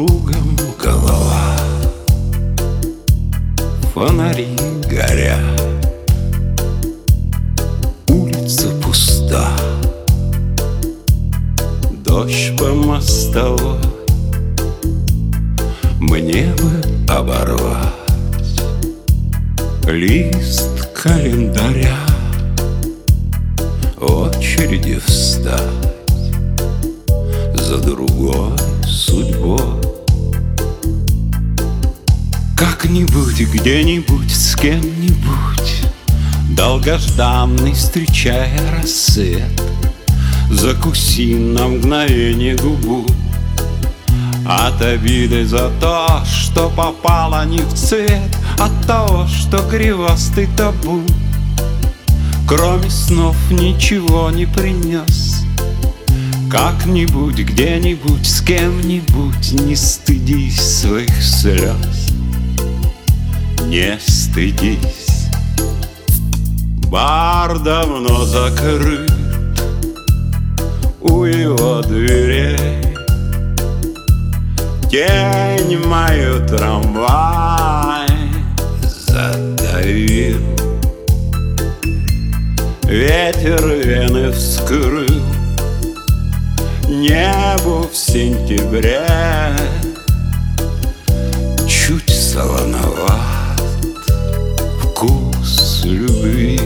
кругом голова, фонари горят, улица пуста, дождь по мостовой. Мне бы оборвать лист календаря, в очереди встать за другой судьбой. Как-нибудь, где-нибудь, с кем-нибудь, долгожданный встречая рассвет, закуси на мгновение губу от обиды за то, что попало не в цвет, от того, что кривостый табу кроме снов ничего не принес. Как-нибудь, где-нибудь, с кем-нибудь, не стыдись своих слез, не стыдись. Бар давно закрыт у его дверей, тень мою трамвай задавил, ветер вены вскрыл небу в сентябре. Чуть солоноват вкус любви.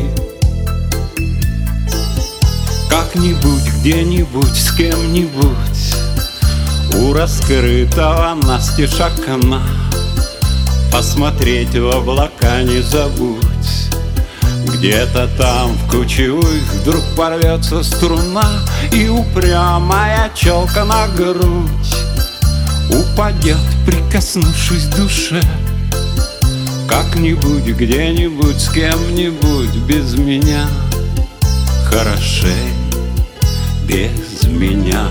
Как-нибудь, где-нибудь, с кем-нибудь, у раскрытого настежь окна посмотреть в облака не забудь. Где-то там в ключевых вдруг порвется струна, и упрямая челка на грудь упадет, прикоснувшись к душе. Как-нибудь, где-нибудь, с кем-нибудь, без меня хорошей, без меня.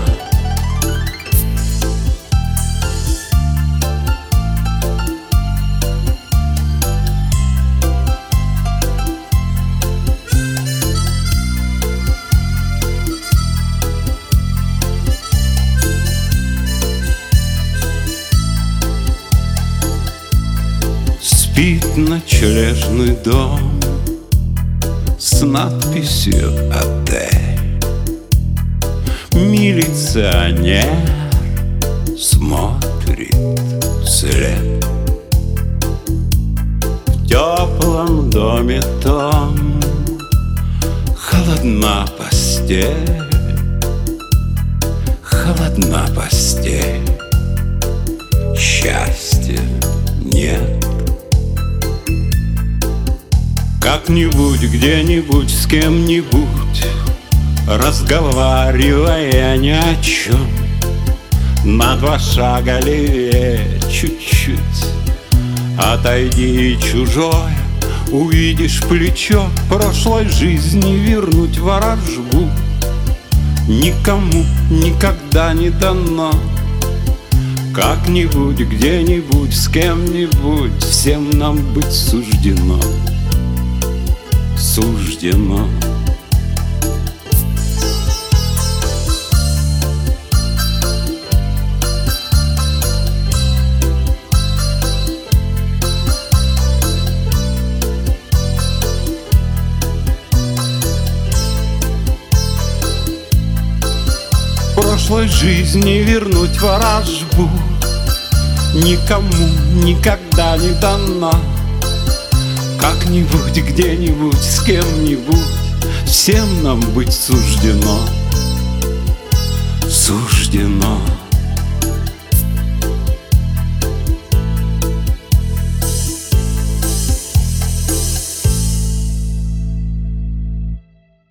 Спит ночлежный дом с надписью «Отель». Милиционер смотрит вслед. В теплом доме том холодна постель, холодна постель. Счастья нет. Как-нибудь, где-нибудь, с кем-нибудь, разговаривая ни о чем, на два шага левее чуть-чуть отойди, чужое увидишь плечо. Прошлой жизни вернуть ворожбу никому никогда не дано. Как-нибудь, где-нибудь, с кем-нибудь, всем нам быть суждено. Суждено. Прошлой жизни вернуть ворожбу никому никогда не дано. Как-нибудь, где-нибудь, с кем-нибудь, всем нам быть суждено. Суждено.